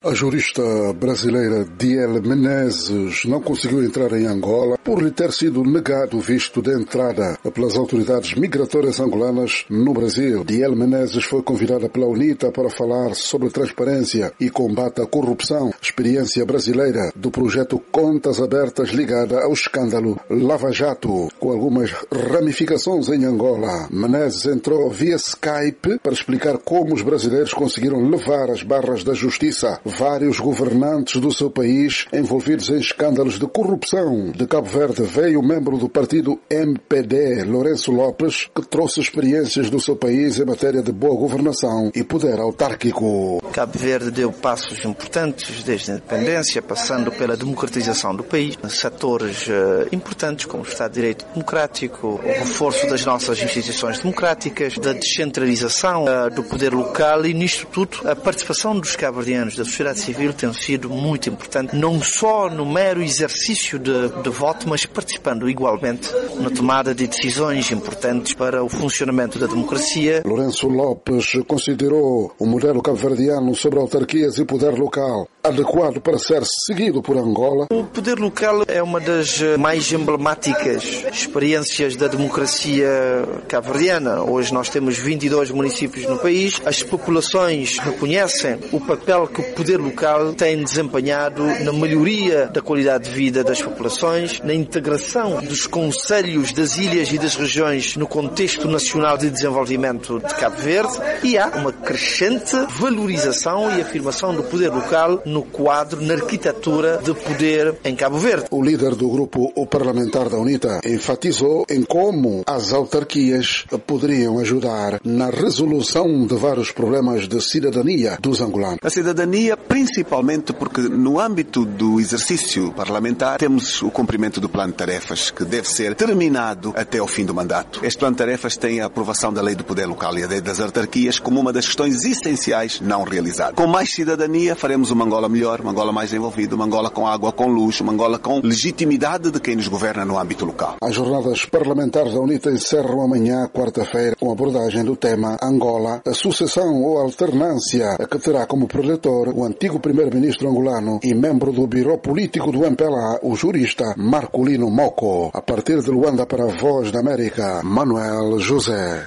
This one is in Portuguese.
A jurista brasileira Diele Menezes não conseguiu entrar em Angola por lhe ter sido negado o visto de entrada pelas autoridades migratórias angolanas no Brasil. Diele Menezes foi convidada pela UNITA para falar sobre transparência e combate à corrupção, experiência brasileira do projeto Contas Abertas ligada ao escândalo Lava Jato, com algumas ramificações em Angola. Menezes entrou via Skype para explicar como os brasileiros conseguiram levar às barras da justiça vários governantes do seu país envolvidos em escândalos de corrupção. De Cabo Verde veio o membro do partido MPD, Lourenço Lopes, que trouxe experiências do seu país em matéria de boa governação e poder autárquico. Cabo Verde deu passos importantes desde a independência, passando pela democratização do país, setores importantes como o Estado de Direito Democrático, o reforço das nossas instituições democráticas, da descentralização do poder local e, nisto tudo, a participação dos cabo-verdianos da sociedade civil tem sido muito importante, não só no mero exercício de voto, mas participando igualmente na tomada de decisões importantes para o funcionamento da democracia. Lourenço Lopes considerou o modelo cabo-verdiano sobre autarquias e poder local adequado para ser seguido por Angola. O poder local é uma das mais emblemáticas experiências da democracia cabo-verdiana. Hoje nós temos 22 municípios no país. As populações reconhecem o papel que o poder local tem desempenhado na melhoria da qualidade de vida das populações, na integração dos concelhos das ilhas e das regiões no contexto nacional de desenvolvimento de Cabo Verde, e há uma crescente valorização e afirmação do poder local no quadro, na arquitetura de poder em Cabo Verde. O líder do grupo parlamentar da UNITA enfatizou em como as autarquias poderiam ajudar na resolução de vários problemas de cidadania dos angolanos. A cidadania, principalmente porque no âmbito do exercício parlamentar temos o cumprimento do plano de tarefas, que deve ser terminado até ao fim do mandato. Este plano de tarefas tem a aprovação da lei do poder local e a lei das autarquias como uma das questões essenciais não realizadas. Com mais cidadania faremos uma Angola melhor, uma Angola mais envolvida, uma Angola com água, com luz, uma Angola com legitimidade de quem nos governa no âmbito local. As jornadas parlamentares da UNITA encerram amanhã, quarta-feira, com abordagem do tema Angola, a sucessão ou alternância, que terá como preletor o antigo primeiro-ministro angolano e membro do Biro Político do MPLA, o jurista Marcolino Mocco. A partir de Luanda para a Voz da América, Manuel José.